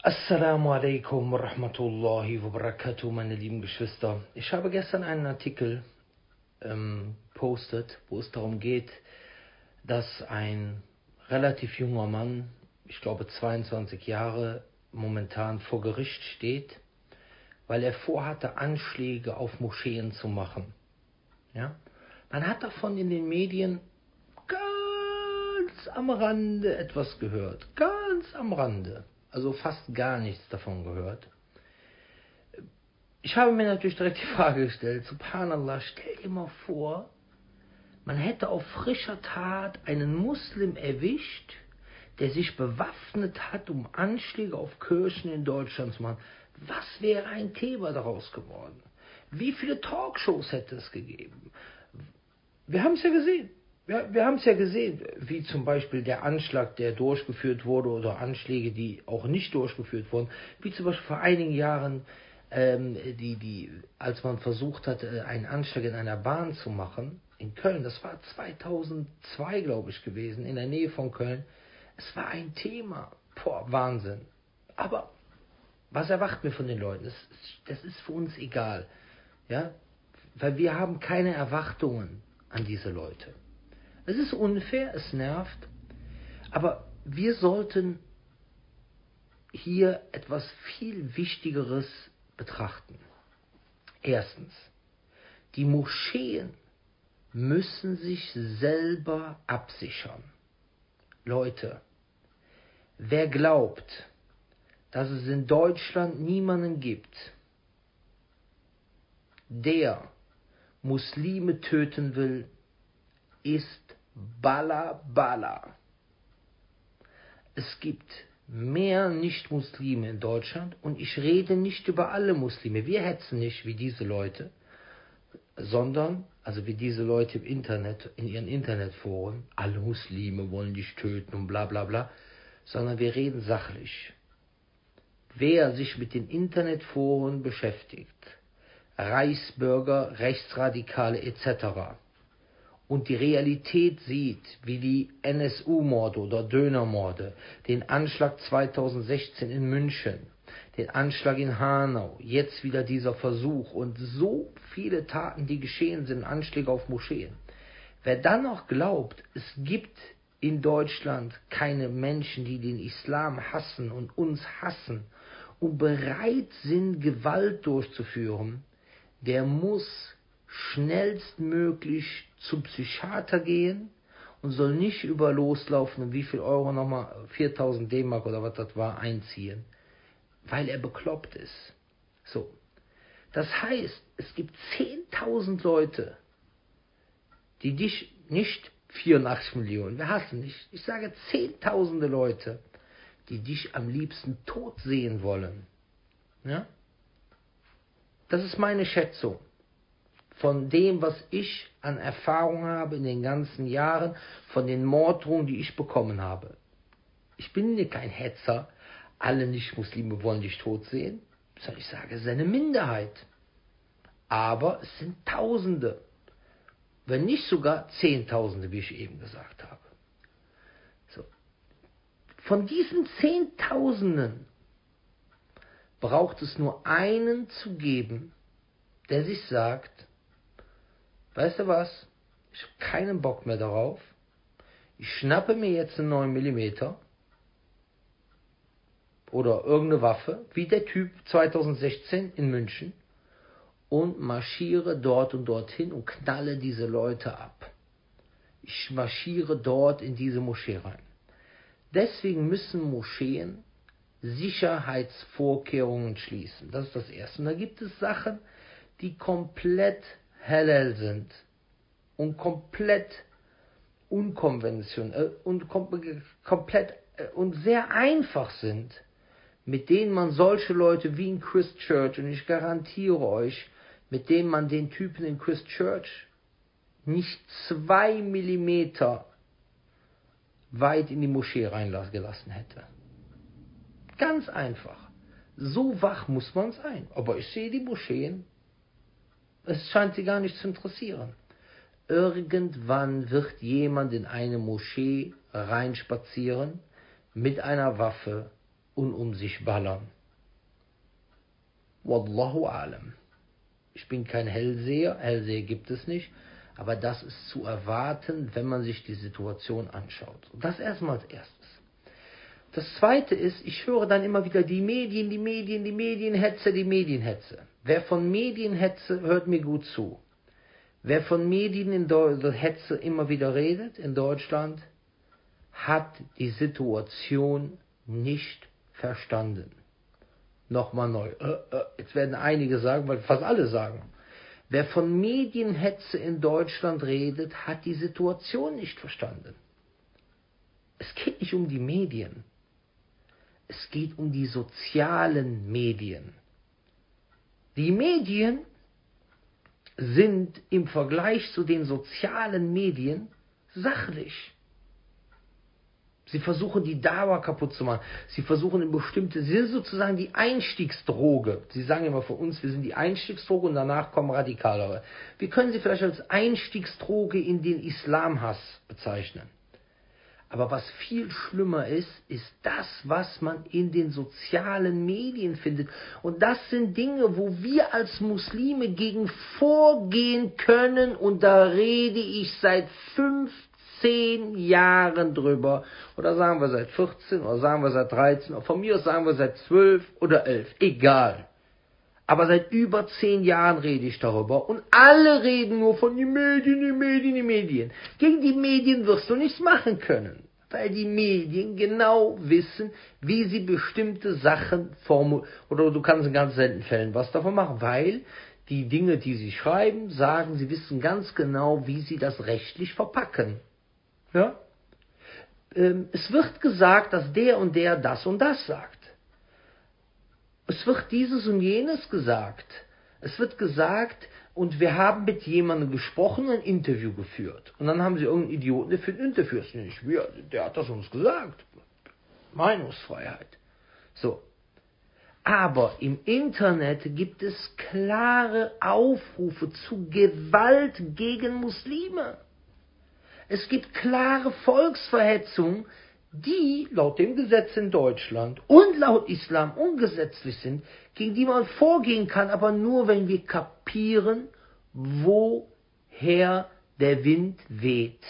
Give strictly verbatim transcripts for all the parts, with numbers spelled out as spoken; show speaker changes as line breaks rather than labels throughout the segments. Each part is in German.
Assalamu alaikum wa rahmatullahi wa barakatuh, meine lieben Geschwister. Ich habe gestern einen Artikel ähm, postet, wo es darum geht, dass ein relativ junger Mann, ich glaube zweiundzwanzig Jahre, momentan vor Gericht steht, weil er vorhatte, Anschläge auf Moscheen zu machen. Ja? Man hat davon in den Medien ganz am Rande etwas gehört, ganz am Rande. Also fast gar nichts davon gehört. Ich habe mir natürlich direkt die Frage gestellt, Subhanallah, stell dir mal vor, man hätte auf frischer Tat einen Muslim erwischt, der sich bewaffnet hat, um Anschläge auf Kirchen in Deutschland zu machen. Was wäre ein Thema daraus geworden? Wie viele Talkshows hätte es gegeben? Wir haben es ja gesehen. Wir, wir haben es ja gesehen, wie zum Beispiel der Anschlag, der durchgeführt wurde, oder Anschläge, die auch nicht durchgeführt wurden, wie zum Beispiel vor einigen Jahren, ähm, die, die, als man versucht hat, einen Anschlag in einer Bahn zu machen, in Köln, das war zweitausendzwei, glaube ich, gewesen, in der Nähe von Köln. Es war ein Thema, boah, Wahnsinn. Aber was erwarten wir von den Leuten? Das, das ist für uns egal, ja, weil wir haben keine Erwartungen an diese Leute. Es ist unfair, es nervt, aber wir sollten hier etwas viel Wichtigeres betrachten. Erstens, die Moscheen müssen sich selber absichern. Leute, wer glaubt, dass es in Deutschland niemanden gibt, der Muslime töten will, ist Balla Balla. Es gibt mehr Nicht-Muslime in Deutschland und ich rede nicht über alle Muslime. Wir hetzen nicht wie diese Leute, sondern, also wie diese Leute im Internet, in ihren Internetforen, alle Muslime wollen dich töten und bla bla bla, sondern wir reden sachlich. Wer sich mit den Internetforen beschäftigt, Reichsbürger, Rechtsradikale et cetera, und die Realität sieht, wie die N S U-Morde oder Dönermorde, den Anschlag zweitausendsechzehn in München, den Anschlag in Hanau, jetzt wieder dieser Versuch und so viele Taten, die geschehen sind, Anschläge auf Moscheen. Wer dann noch glaubt, es gibt in Deutschland keine Menschen, die den Islam hassen und uns hassen und bereit sind, Gewalt durchzuführen, der muss schnellstmöglich zum Psychiater gehen und soll nicht über loslaufen und wie viel Euro nochmal, viertausend D-Mark oder was das war, einziehen, weil er bekloppt ist. So. Das heißt, es gibt zehntausend Leute, die dich, nicht vierundachtzig Millionen, wir hassen nicht, ich sage zehntausende Leute, die dich am liebsten tot sehen wollen. Ja? Das ist meine Schätzung von dem, was ich an Erfahrung habe in den ganzen Jahren, von den Morddrohungen, die ich bekommen habe. Ich bin hier kein Hetzer, alle Nicht-Muslime wollen dich tot sehen, sondern ich sage, es ist eine Minderheit. Aber es sind Tausende, wenn nicht sogar Zehntausende, wie ich eben gesagt habe. So. Von diesen Zehntausenden braucht es nur einen zu geben, der sich sagt, weißt du was, ich habe keinen Bock mehr darauf, ich schnappe mir jetzt einen neun Millimeter oder irgendeine Waffe, wie der Typ zweitausendsechzehn in München, und marschiere dort und dorthin und knalle diese Leute ab. Ich marschiere dort in diese Moschee rein. Deswegen müssen Moscheen Sicherheitsvorkehrungen schließen. Das ist das Erste. Und da gibt es Sachen, die komplett halal sind und komplett unkonventionell und kom komplett äh, und sehr einfach sind, mit denen man solche Leute wie in Christchurch, und ich garantiere euch, mit denen man den Typen in Christchurch nicht zwei Millimeter weit in die Moschee reingelassen hätte. Ganz einfach. So wach muss man sein. Aber ich sehe die Moscheen, es scheint sie gar nicht zu interessieren. Irgendwann wird jemand in eine Moschee reinspazieren mit einer Waffe und um sich ballern. Wallahu alam. Ich bin kein Hellseher, Hellseher gibt es nicht, aber das ist zu erwarten, wenn man sich die Situation anschaut. Und das erstmal als erstes. Das zweite ist, ich höre dann immer wieder die Medien, die Medien, die Medienhetze, die Medienhetze. Wer von Medienhetze hört mir gut zu. Wer von Medien in der Hetze immer wieder redet in Deutschland, hat die Situation nicht verstanden. Nochmal neu. Äh, äh, jetzt werden einige sagen, weil fast alle sagen. Wer von Medienhetze in Deutschland redet, hat die Situation nicht verstanden. Es geht nicht um die Medien. Es geht um die sozialen Medien. Die Medien sind im Vergleich zu den sozialen Medien sachlich. Sie versuchen die Dauer kaputt zu machen. Sie versuchen in bestimmte, sie sind sozusagen die Einstiegsdroge. Sie sagen immer für uns, wir sind die Einstiegsdroge und danach kommen radikalere. Wir können sie vielleicht als Einstiegsdroge in den Islamhass bezeichnen. Aber was viel schlimmer ist, ist das, was man in den sozialen Medien findet. Und das sind Dinge, wo wir als Muslime gegen vorgehen können. Und da rede ich seit fünfzehn Jahren drüber. Oder sagen wir seit vierzehn, oder sagen wir seit dreizehn, oder von mir aus sagen wir seit zwölf oder elf. Egal. Aber seit über zehn Jahren rede ich darüber. Und alle reden nur von den Medien, die Medien, die Medien. Gegen die Medien wirst du nichts machen können. Weil die Medien genau wissen, wie sie bestimmte Sachen formulieren. Oder du kannst in ganz seltenen Fällen was davon machen. Weil die Dinge, die sie schreiben, sagen, sie wissen ganz genau, wie sie das rechtlich verpacken. Ja? Ähm, es wird gesagt, dass der und der das und das sagt. Es wird dieses und jenes gesagt. Es wird gesagt, und wir haben mit jemandem gesprochen, ein Interview geführt. Und dann haben sie irgendeinen Idioten, der für ein Interview ist. Nicht wir, der hat das uns gesagt. Meinungsfreiheit. So. Aber im Internet gibt es klare Aufrufe zu Gewalt gegen Muslime. Es gibt klare Volksverhetzung, die laut dem Gesetz in Deutschland und laut Islam ungesetzlich sind, gegen die man vorgehen kann, aber nur, wenn wir kapieren, woher der Wind weht.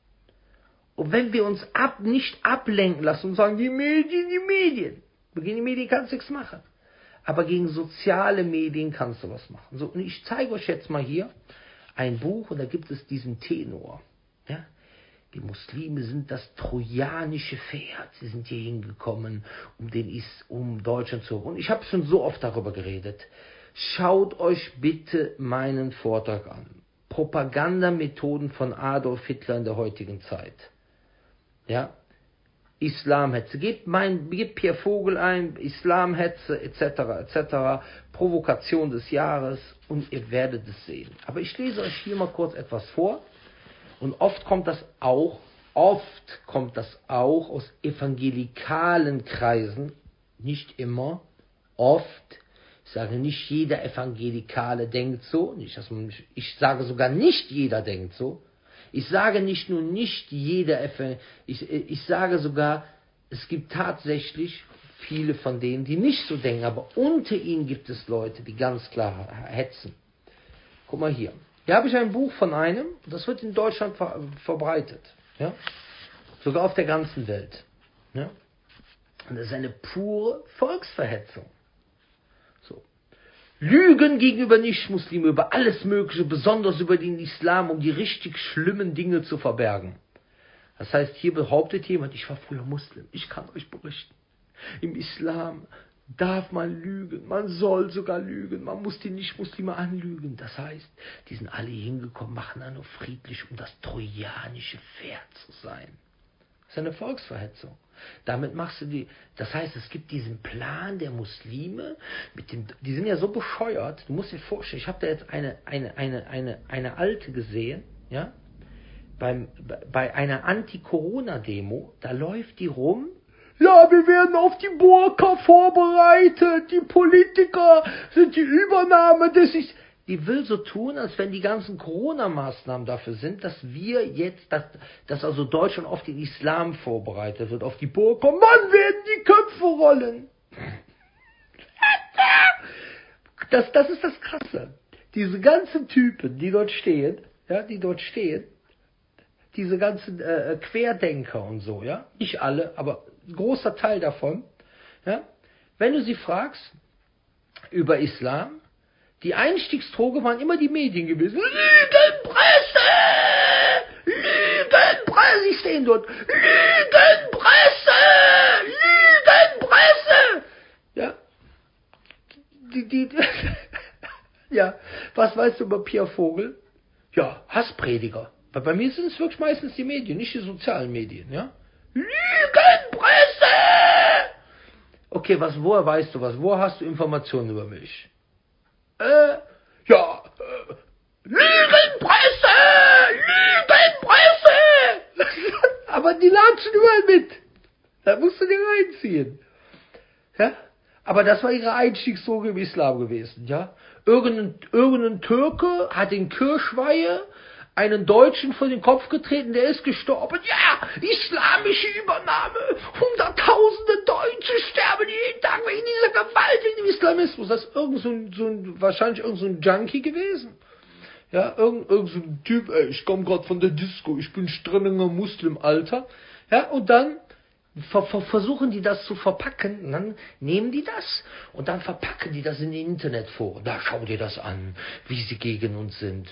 Und wenn wir uns ab, nicht ablenken lassen und sagen, die Medien, die Medien. Gegen die Medien kannst du nichts machen. Aber gegen soziale Medien kannst du was machen. So, und ich zeige euch jetzt mal hier ein Buch, und da gibt es diesen Tenor. Ja? Die Muslime sind das trojanische Pferd. Sie sind hier hingekommen, um, den Is um Deutschland zu... Und ich habe schon so oft darüber geredet. Schaut euch bitte meinen Vortrag an. Propagandamethoden von Adolf Hitler in der heutigen Zeit. Ja? Islamhetze. Gebt, mein, gebt Pierre Vogel ein, Islamhetze, et cetera, et cetera. Provokation des Jahres, und ihr werdet es sehen. Aber ich lese euch hier mal kurz etwas vor. Und oft kommt das auch, oft kommt das auch aus evangelikalen Kreisen, nicht immer, oft. Ich sage, nicht jeder Evangelikale denkt so, nicht, dass man, ich sage sogar, nicht jeder denkt so. Ich sage nicht nur nicht jeder, ich, ich sage sogar, es gibt tatsächlich viele von denen, die nicht so denken, aber unter ihnen gibt es Leute, die ganz klar hetzen. Guck mal hier. Hier habe ich ein Buch von einem, das wird in Deutschland ver verbreitet. Ja? Sogar auf der ganzen Welt. Ja? Und das ist eine pure Volksverhetzung. So. Lügen gegenüber Nichtmuslimen über alles Mögliche, besonders über den Islam, um die richtig schlimmen Dinge zu verbergen. Das heißt, hier behauptet jemand, ich war früher Muslim, ich kann euch berichten. Im Islam darf man lügen, man soll sogar lügen, man muss die Nicht-Muslime anlügen. Das heißt, die sind alle hingekommen, machen da nur friedlich, um das trojanische Pferd zu sein. Das ist eine Volksverhetzung. Damit machst du die, das heißt, es gibt diesen Plan der Muslime, mit dem, die sind ja so bescheuert, du musst dir vorstellen, ich habe da jetzt eine, eine, eine, eine, eine Alte gesehen, ja, beim, bei einer Anti-Corona-Demo, da läuft die rum. Ja, wir werden auf die Burka vorbereitet. Die Politiker sind die Übernahme des... Is die will so tun, als wenn die ganzen Corona-Maßnahmen dafür sind, dass wir jetzt, dass, dass also Deutschland auf den Islam vorbereitet wird, auf die Burg kommen, wann werden die Köpfe rollen? Das, das ist das Krasse. Diese ganzen Typen, die dort stehen, ja, die dort stehen, diese ganzen äh, Querdenker und so, ja, nicht alle, aber ein großer Teil davon, ja, wenn du sie fragst über Islam, die Einstiegsdroge waren immer die Medien gewesen. Lügenpresse! Lügenpresse! Sie stehen dort. Lügenpresse! Lügenpresse! Ja. Die, die, ja. Was weißt du über Pierre Vogel? Ja, Hassprediger. Weil bei mir sind es wirklich meistens die Medien, nicht die sozialen Medien, ja. Lügenpresse! Okay, was, woher weißt du was? Woher hast du Informationen über mich? Äh, ja, äh, Lügenpresse! Lügenpresse! Aber die latschen überall mit. Da musst du dir reinziehen. Ja? Aber das war ihre Einstiegsdroge im Islam gewesen, ja? Irgendein, irgendein Türke hat in Kirchweihe einen Deutschen vor den Kopf getreten, der ist gestorben. Ja, islamische Übernahme. Hunderttausende Deutsche sterben jeden Tag wegen dieser Gewalt, wegen dem Islamismus. Das ist irgend so ein, so ein, wahrscheinlich irgend so ein Junkie gewesen. Ja, irgend, irgend so ein Typ, ey, ich komme gerade von der Disco, ich bin strenninger Muslim, Alter. Ja, und dann ver, ver, versuchen die das zu verpacken, und dann nehmen die das und dann verpacken die das in Internet vor. Da schau dir das an, wie sie gegen uns sind.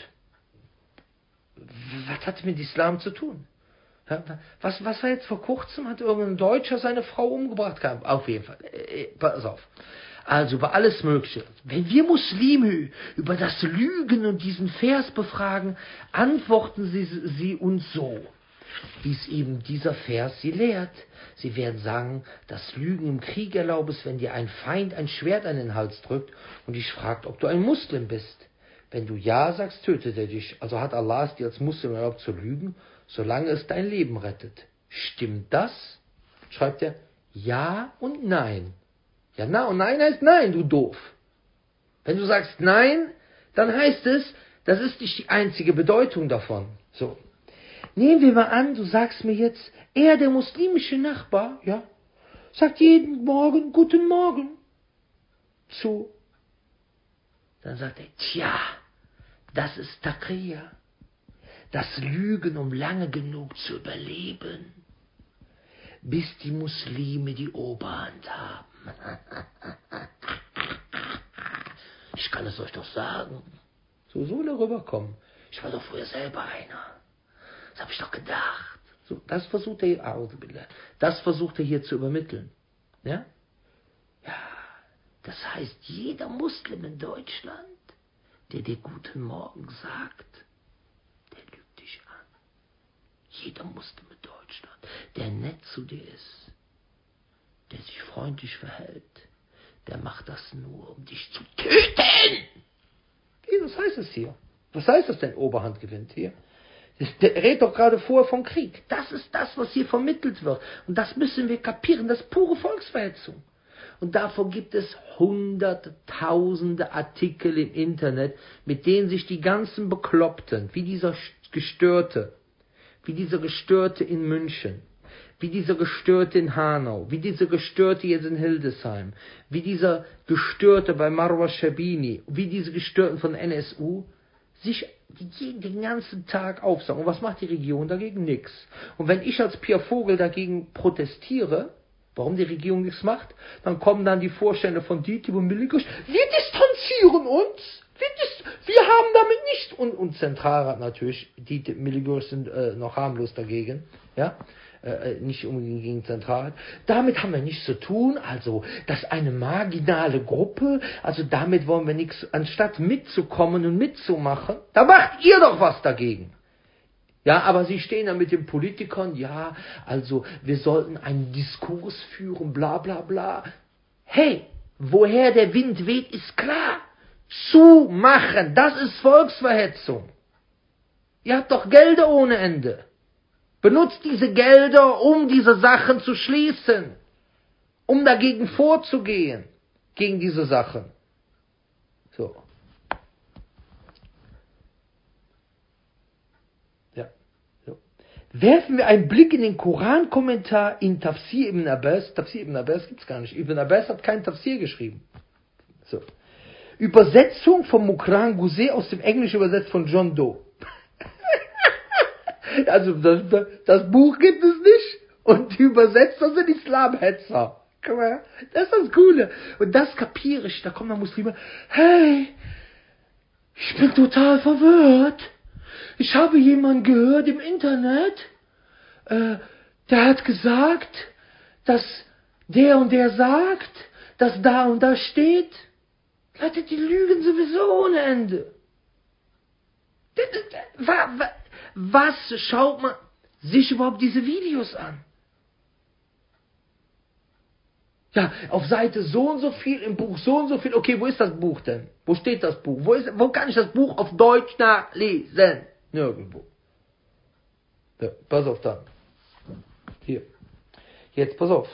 Was hat mit Islam zu tun? Was, was war jetzt vor kurzem? Hat irgendein Deutscher seine Frau umgebracht? Auf jeden Fall. Pass auf. Also über alles Mögliche. Wenn wir Muslime über das Lügen und diesen Vers befragen, antworten sie, sie uns so, wie es eben dieser Vers sie lehrt. Sie werden sagen, dass Lügen im Krieg erlaubt ist, wenn dir ein Feind ein Schwert an den Hals drückt und dich fragt, ob du ein Muslim bist. Wenn du Ja sagst, tötet er dich. Also hat Allah es dir als Muslim erlaubt zu lügen, solange es dein Leben rettet. Stimmt das? Schreibt er Ja und Nein. Ja, na und Nein heißt Nein, du doof. Wenn du sagst Nein, dann heißt es, das ist nicht die einzige Bedeutung davon. So. Nehmen wir mal an, du sagst mir jetzt, er, der muslimische Nachbar, ja, sagt jeden Morgen Guten Morgen zu. Dann sagt er, tja, das ist Taqiyya, das Lügen, um lange genug zu überleben, bis die Muslime die Oberhand haben. Ich kann es euch doch sagen. So soll er rüberkommen. Ich war doch früher selber einer. Das habe ich doch gedacht. So, das versucht er hier, das versucht er hier zu übermitteln. Ja? Ja. Das heißt, jeder Muslim in Deutschland, der dir Guten Morgen sagt, der lügt dich an. Jeder Muslim in Deutschland, der nett zu dir ist, der sich freundlich verhält, der macht das nur, um dich zu töten. Was heißt es hier? Was heißt das denn, Oberhand gewinnt hier? Der redet doch gerade vorher vom Krieg. Das ist das, was hier vermittelt wird. Und das müssen wir kapieren. Das ist pure Volksverhetzung. Und davor gibt es hunderttausende Artikel im Internet, mit denen sich die ganzen Bekloppten, wie dieser Gestörte, wie dieser Gestörte in München, wie dieser Gestörte in Hanau, wie dieser Gestörte jetzt in Hildesheim, wie dieser Gestörte bei Marwa Shabini, wie diese Gestörten von N S U, sich den ganzen Tag aufsagen. Und was macht die Regierung dagegen? Nix. Und wenn ich als Pierre Vogel dagegen protestiere, warum die Regierung nichts macht, dann kommen dann die Vorstände von D I T I B und Miligos, wir distanzieren uns, wir, dis wir haben damit nicht, und, und Zentralrat natürlich, D I T I B, Miligos sind äh, noch harmlos dagegen, ja, äh, nicht unbedingt gegen Zentralrat, damit haben wir nichts zu tun, also, das ist eine marginale Gruppe, also damit wollen wir nichts, anstatt mitzukommen und mitzumachen, da macht ihr doch was dagegen. Ja, aber sie stehen da mit den Politikern, ja, also wir sollten einen Diskurs führen, bla bla bla. Hey, woher der Wind weht, ist klar. Zumachen, das ist Volksverhetzung. Ihr habt doch Gelder ohne Ende. Benutzt diese Gelder, um diese Sachen zu schließen, um dagegen vorzugehen, gegen diese Sachen. So. werfen wir einen Blick in den Koran-Kommentar in Tafsir ibn Abbas. Tafsir ibn Abbas gibt es gar nicht. Ibn Abbas hat keinen Tafsir geschrieben. So. Übersetzung von Mukran Guzey aus dem Englisch übersetzt von John Doe. Also das, das, das Buch gibt es nicht und die Übersetzer sind Islamhetzer. Guck mal, das ist das Coole. Und das kapiere ich. Da kommen dann Muslime. Hey, ich bin total verwirrt. Ich habe jemanden gehört im Internet, äh, der hat gesagt, dass der und der sagt, dass da und da steht. Leute, die lügen sowieso ohne Ende. Was schaut man sich überhaupt diese Videos an? Ja, auf Seite so und so viel, im Buch so und so viel. Okay, wo ist das Buch denn? Wo steht das Buch? Wo, ist, wo kann ich das Buch auf Deutsch nachlesen? Nirgendwo. Ja, pass auf dann. Hier. Jetzt pass auf.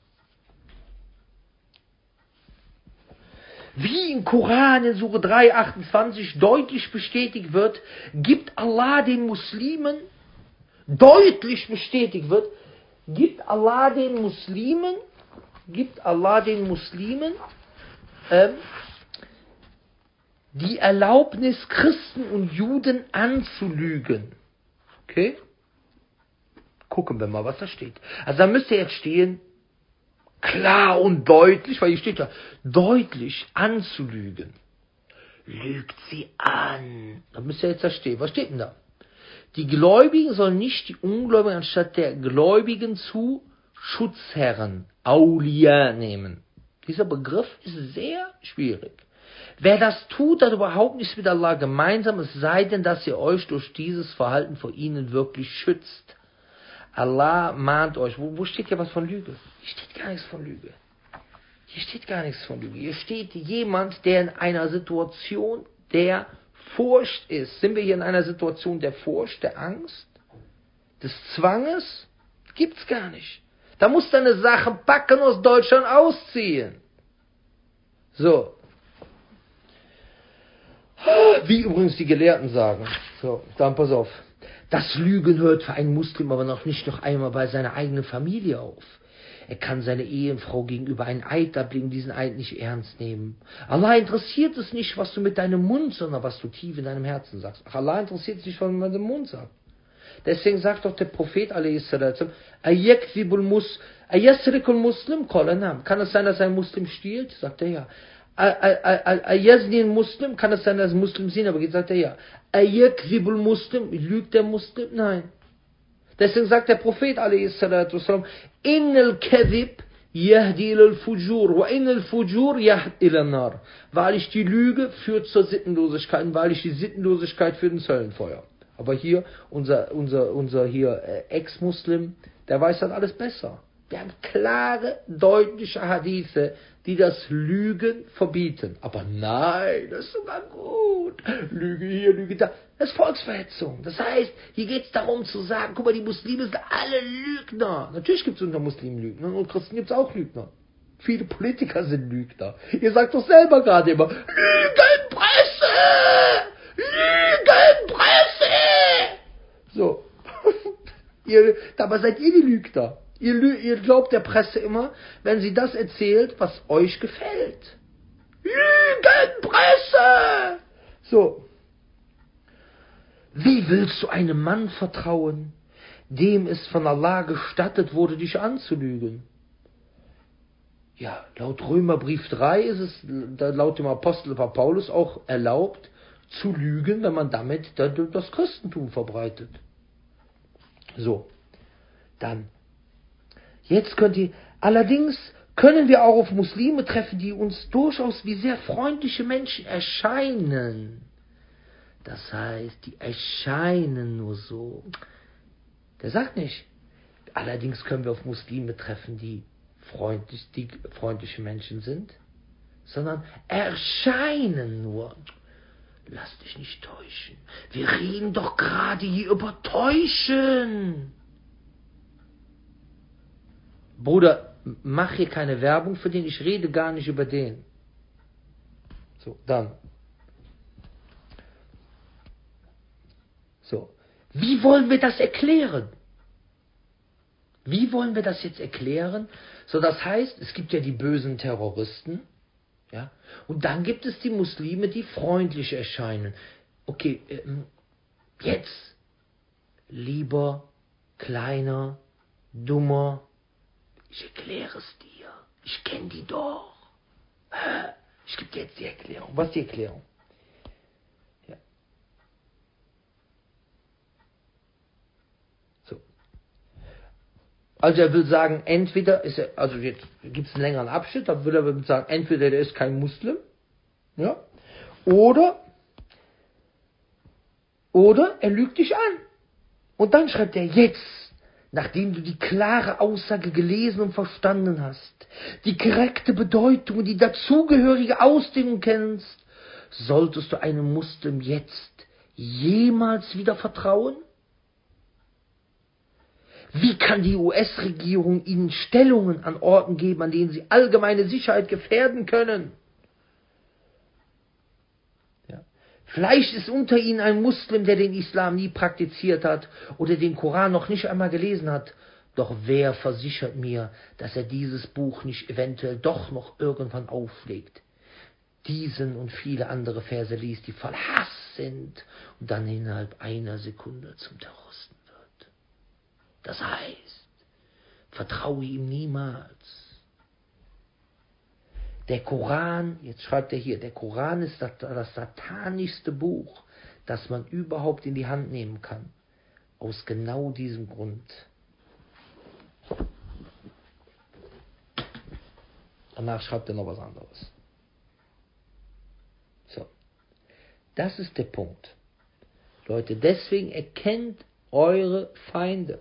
Wie im Koran in Sure drei, achtundzwanzig deutlich bestätigt wird, gibt Allah den Muslimen, deutlich bestätigt wird, gibt Allah den Muslimen, gibt Allah den Muslimen ähm, die Erlaubnis, Christen und Juden anzulügen. Okay? Gucken wir mal, was da steht. Also da müsste jetzt stehen, klar und deutlich, weil hier steht ja, deutlich anzulügen. Lügt sie an. Da müsste jetzt da stehen. Was steht denn da? Die Gläubigen sollen nicht die Ungläubigen anstatt der Gläubigen zu Schutzherren, Aulia, nehmen. Dieser Begriff ist sehr schwierig. Wer das tut, hat überhaupt nichts mit Allah gemeinsam, es sei denn, dass ihr euch durch dieses Verhalten vor ihnen wirklich schützt. Allah mahnt euch. Wo, wo steht hier was von Lüge? Hier steht gar nichts von Lüge. Hier steht gar nichts von Lüge. Hier steht jemand, der in einer Situation der Furcht ist. Sind wir hier in einer Situation der Furcht, der Angst, des Zwanges? Gibt's gar nicht. Da musst du eine Sache packen, aus Deutschland ausziehen. So. Wie übrigens die Gelehrten sagen. So, dann pass auf. Das Lügen hört für einen Muslim aber noch nicht noch einmal bei seiner eigenen Familie auf. Er kann seine Ehefrau gegenüber einen Eid ablegen, diesen Eid nicht ernst nehmen. Allah interessiert es nicht, was du mit deinem Mund, sondern was du tief in deinem Herzen sagst. Ach, Allah interessiert es nicht, was man mit dem Mund sagt. Deswegen sagt doch der Prophet, Muslim, kann es sein, dass ein Muslim stiehlt? Sagt er ja. Muslim, kann es sein, dass ein Muslim Sinn, aber sagt er ja. Muslim, lügt der Muslim? Nein. Deswegen sagt der Prophet, Innal kadhib yahdi ilal fujur wa innal fujur yahdi ilan nar. Wahrlich die Lüge führt zur Sittenlosigkeit, und wahrlich die Sittenlosigkeit führt ins Höllenfeuer. Aber hier, unser, unser, unser hier äh, Ex-Muslim, der weiß dann alles besser. Wir haben klare, deutliche Hadithe, die das Lügen verbieten. Aber nein, das ist sogar gut. Lüge hier, Lüge da. Das ist Volksverhetzung. Das heißt, hier geht es darum zu sagen, guck mal, die Muslime sind alle Lügner. Natürlich gibt es unter Muslimen Lügner und Christen gibt es auch Lügner. Viele Politiker sind Lügner. Ihr sagt doch selber gerade immer, Lügenpresse! Lügenpresse! So. ihr, dabei seid ihr die Lügner. Ihr, ihr glaubt der Presse immer, wenn sie das erzählt, was euch gefällt. Lügenpresse! So. Wie willst du einem Mann vertrauen, dem es von Allah gestattet wurde, dich anzulügen? Ja, laut Römerbrief drei ist es laut dem Apostel Paulus auch erlaubt, zu lügen, wenn man damit das Christentum verbreitet. So, dann. Jetzt könnt ihr, allerdings können wir auch auf Muslime treffen, die uns durchaus wie sehr freundliche Menschen erscheinen. Das heißt, die erscheinen nur so. Der sagt nicht, allerdings können wir auf Muslime treffen, die freundlich, die freundliche Menschen sind, sondern erscheinen nur. Lass dich nicht täuschen. Wir reden doch gerade hier über Täuschen. Bruder, mach hier keine Werbung für den, ich rede gar nicht über den. So, dann. So. Wie wollen wir das erklären? Wie wollen wir das jetzt erklären? So, das heißt, es gibt ja die bösen Terroristen, ja, und dann gibt es die Muslime, die freundlich erscheinen. Okay, ähm, jetzt lieber, kleiner, dummer, ich erkläre es dir. Ich kenne die doch. Ich gebe dir jetzt die Erklärung. Was ist die Erklärung? Ja. So. Also er will sagen, entweder ist er, also jetzt gibt es einen längeren Abschnitt, da will er sagen, entweder der ist kein Muslim, ja, oder, oder er lügt dich an. Und dann schreibt er jetzt, nachdem du die klare Aussage gelesen und verstanden hast, die korrekte Bedeutung und die dazugehörige Ausdehnung kennst, solltest du einem Muslim jetzt jemals wieder vertrauen? Wie kann die U S-Regierung ihnen Stellungen an Orten geben, an denen sie allgemeine Sicherheit gefährden können? Ja. Vielleicht ist unter ihnen ein Muslim, der den Islam nie praktiziert hat oder den Koran noch nicht einmal gelesen hat. Doch wer versichert mir, dass er dieses Buch nicht eventuell doch noch irgendwann auflegt, diesen und viele andere Verse liest, die voll Hass sind und dann innerhalb einer Sekunde zum Terroristen wird? Das heißt, vertraue ihm niemals. Der Koran, jetzt schreibt er hier, der Koran ist das, das satanischste Buch, das man überhaupt in die Hand nehmen kann. Aus genau diesem Grund. Danach schreibt er noch was anderes. So. Das ist der Punkt. Leute, deswegen erkennt eure Feinde.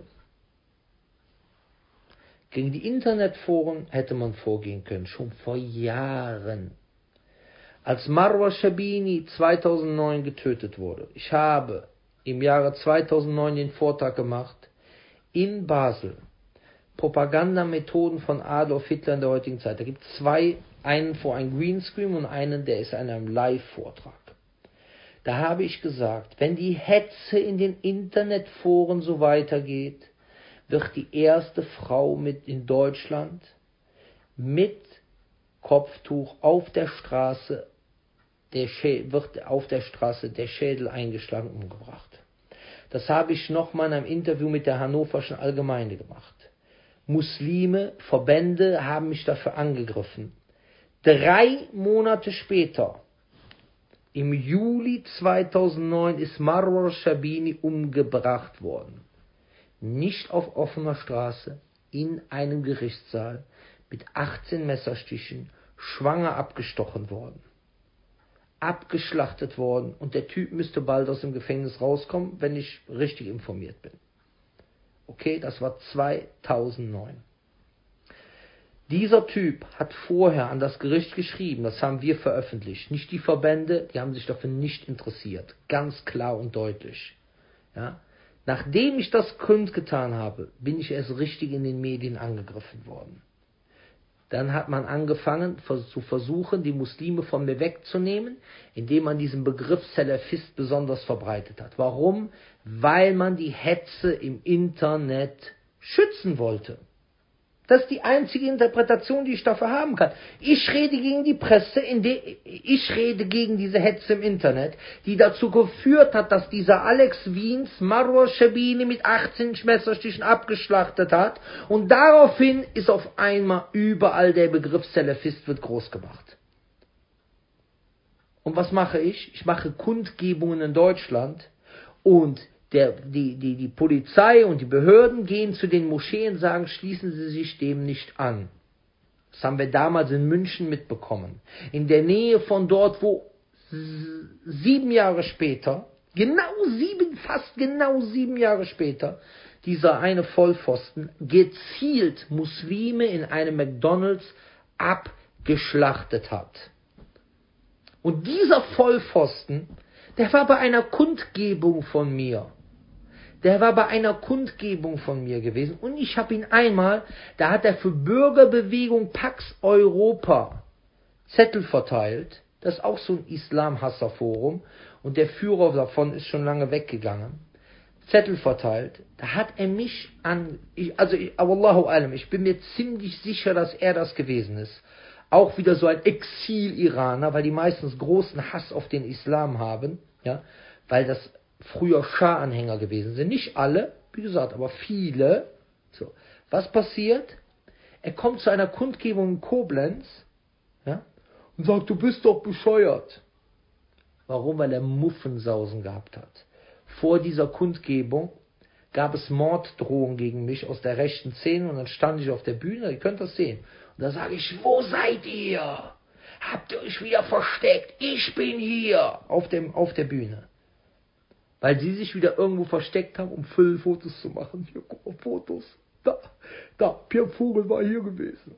Gegen die Internetforen hätte man vorgehen können, schon vor Jahren. Als Marwa Shabini zweitausendneun getötet wurde, ich habe im Jahre zweitausendneun den Vortrag gemacht, in Basel, Propagandamethoden von Adolf Hitler in der heutigen Zeit. Da gibt es zwei, einen vor einem Greenscreen und einen, der ist in einem Live-Vortrag. Da habe ich gesagt, wenn die Hetze in den Internetforen so weitergeht, wird die erste Frau mit in Deutschland mit Kopftuch auf der Straße, der Schä- wird auf der Straße der Schädel eingeschlagen und umgebracht. Das habe ich nochmal in einem Interview mit der Hannoverschen Allgemeine gemacht. Muslime, Verbände haben mich dafür angegriffen. Drei Monate später, im Juli zweitausendneun, ist Marwa Shabini umgebracht worden. Nicht auf offener Straße, in einem Gerichtssaal, mit achtzehn Messerstichen, schwanger abgestochen worden, abgeschlachtet worden, und der Typ müsste bald aus dem Gefängnis rauskommen, wenn ich richtig informiert bin. Okay, das war zweitausendneun. Dieser Typ hat vorher an das Gericht geschrieben, das haben wir veröffentlicht, nicht die Verbände, die haben sich dafür nicht interessiert, ganz klar und deutlich. Ja? Nachdem ich das kundgetan habe, bin ich erst richtig in den Medien angegriffen worden. Dann hat man angefangen zu versuchen, die Muslime von mir wegzunehmen, indem man diesen Begriff Salafist besonders verbreitet hat. Warum? Weil man die Hetze im Internet schützen wollte. Das ist die einzige Interpretation, die ich dafür haben kann. Ich rede gegen die Presse, in der, ich rede gegen diese Hetze im Internet, die dazu geführt hat, dass dieser Alex Wiens Marwa Shabini mit achtzehn Messerstichen abgeschlachtet hat, und daraufhin ist auf einmal überall der Begriff Salafist wird groß gemacht. Und was mache ich? Ich mache Kundgebungen in Deutschland, und Der, die, die, die Polizei und die Behörden gehen zu den Moscheen und sagen, schließen Sie sich dem nicht an. Das haben wir damals in München mitbekommen. In der Nähe von dort, wo sieben Jahre später, genau sieben, fast genau sieben Jahre später, dieser eine Vollpfosten gezielt Muslime in einem McDonald's abgeschlachtet hat. Und dieser Vollpfosten, der war bei einer Kundgebung von mir. Der war bei einer Kundgebung von mir gewesen, und ich habe ihn einmal, da hat er für Bürgerbewegung Pax Europa Zettel verteilt. Das ist auch so ein Islamhasser-Forum, und der Führer davon ist schon lange weggegangen. Zettel verteilt. Da hat er mich an, ich, also ich, Wallahu alam, ich bin mir ziemlich sicher, dass er das gewesen ist. Auch wieder so ein Exil-Iraner, weil die meistens großen Hass auf den Islam haben, ja, weil das früher Schah-Anhänger gewesen sind. Nicht alle, wie gesagt, aber viele. So. Was passiert? Er kommt zu einer Kundgebung in Koblenz, ja, und sagt, du bist doch bescheuert. Warum? Weil er Muffensausen gehabt hat. Vor dieser Kundgebung gab es Morddrohungen gegen mich aus der rechten Szene und dann stand ich auf der Bühne, ihr könnt das sehen. Und da sage ich, wo seid ihr? Habt ihr euch wieder versteckt? Ich bin hier auf, dem, auf der Bühne. Weil sie sich wieder irgendwo versteckt haben, um Füllfotos zu machen. Hier, guck mal, Fotos. Da, da, Pierre Vogel war hier gewesen.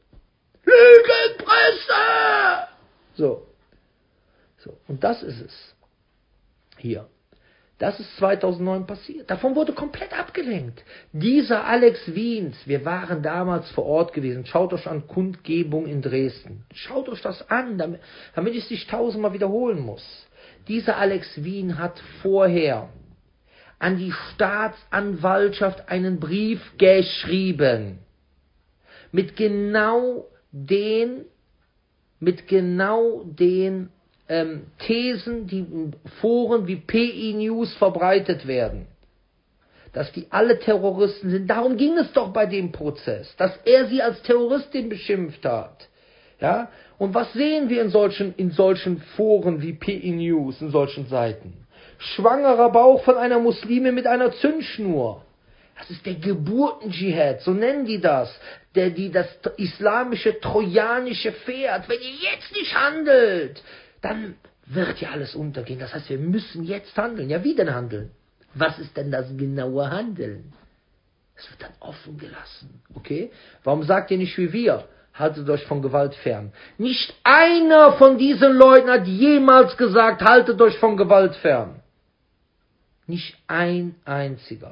Lügenpresse! So. So. Und das ist es. Hier. Das ist zweitausendneun passiert. Davon wurde komplett abgelenkt. Dieser Alex Wiens, wir waren damals vor Ort gewesen. Schaut euch an, Kundgebung in Dresden. Schaut euch das an, damit, damit ich es nicht tausendmal wiederholen muss. Dieser Alex Wien hat vorher an die Staatsanwaltschaft einen Brief geschrieben. Mit genau den, mit genau den ähm, Thesen, die in Foren wie P I News verbreitet werden. Dass die alle Terroristen sind. Darum ging es doch bei dem Prozess. Dass er sie als Terroristin beschimpft hat. Ja? Und was sehen wir in solchen, in solchen Foren wie P I News, in solchen Seiten? Schwangerer Bauch von einer Muslimin mit einer Zündschnur. Das ist der Geburtendschihad, so nennen die das. Der, die, das islamische, trojanische Pferd. Wenn ihr jetzt nicht handelt, dann wird ja alles untergehen. Das heißt, wir müssen jetzt handeln. Ja, wie denn handeln? Was ist denn das genaue Handeln? Es wird dann offen gelassen. Okay? Warum sagt ihr nicht wie wir? Haltet euch von Gewalt fern. Nicht einer von diesen Leuten hat jemals gesagt, haltet euch von Gewalt fern. Nicht ein einziger.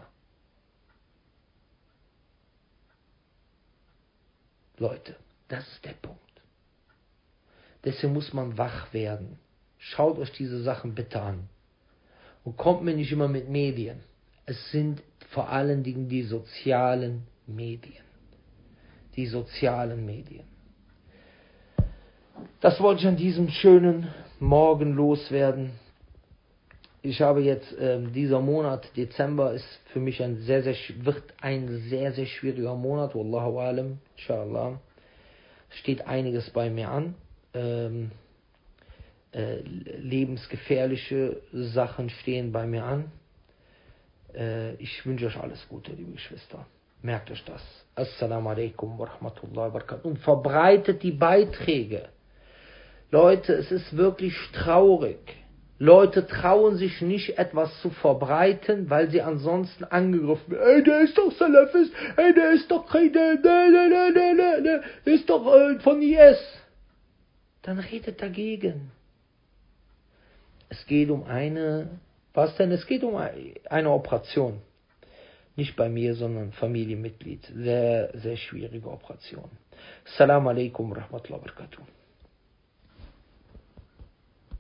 Leute, das ist der Punkt. Deswegen muss man wach werden. Schaut euch diese Sachen bitte an. Und kommt mir nicht immer mit Medien. Es sind vor allen Dingen die sozialen Medien. Die sozialen Medien. Das wollte ich an diesem schönen Morgen loswerden. Ich habe jetzt, äh, dieser Monat, Dezember, ist für mich ein sehr, sehr, wird ein sehr, sehr schwieriger Monat. Wallahu alam, inshallah. Steht einiges bei mir an. Ähm, äh, lebensgefährliche Sachen stehen bei mir an. Äh, ich wünsche euch alles Gute, liebe Geschwister. Merkt euch das. Assalamu alaikum wa rahmatullahi wa barakatuh. Und verbreitet die Beiträge. Leute, es ist wirklich traurig. Leute trauen sich nicht, etwas zu verbreiten, weil sie ansonsten angegriffen werden. Ey, der ist doch Salafist. Ey, der ist doch kein, der, der, der, der, der, der, der ist doch äh, von I S. Dann redet dagegen. Es geht um eine, was denn? Es geht um eine Operation. Nicht bei mir, sondern Familienmitglied. Sehr, sehr schwierige Operation. Assalamu alaikum wa rahmatullahi wa barakatuh.